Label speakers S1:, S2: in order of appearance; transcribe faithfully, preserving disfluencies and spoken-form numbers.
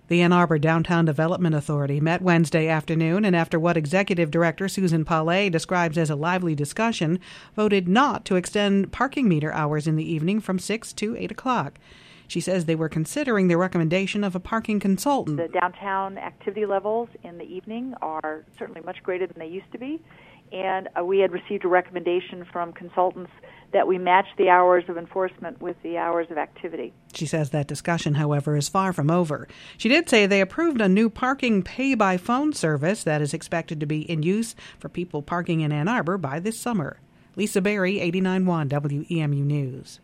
S1: The Ann Arbor Downtown Development Authority met Wednesday afternoon and, after what Executive Director Susan Palais describes as a lively discussion, voted not to extend parking meter hours in the evening from six to eight o'clock. She says they were considering the recommendation of a parking consultant.
S2: The downtown activity levels in the evening are certainly much greater than they used to be, and uh, we had received a recommendation from consultants that we match the hours of enforcement with the hours of activity.
S1: She says that discussion, however, is far from over. She did say they approved a new parking pay-by-phone service that is expected to be in use for people parking in Ann Arbor by this summer. Lisa Berry, eighty-nine point one W E M U News.